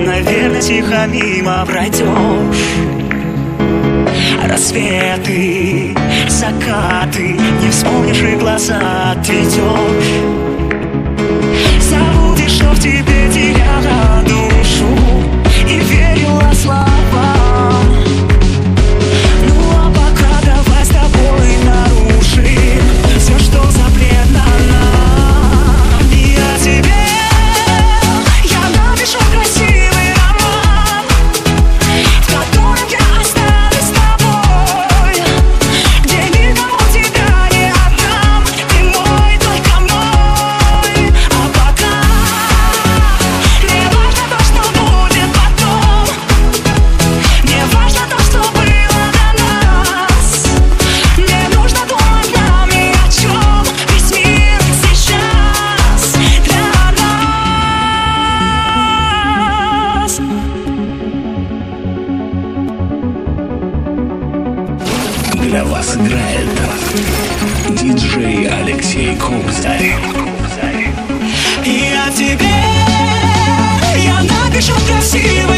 наверное, тихо мимо пройдешь. Рассветы, закаты, не вспомнишь и глаза отведешь. Забудешь, что в тебе теряла душу и верила словам. Ну а пока давай с тобой нарушим все, что запретно нам. И о тебе я напишу красивый роман, в котором я останусь с тобой, где никому тебя не отдам. Ты мой, только мой. А пока не важно то, что будет потом, не важно то, что было до нас. Не нужно думать нам ни о чем, весь мир сейчас для нас. Для вас играет диджей Алексей Кобзарь. И о тебе я напишу красиво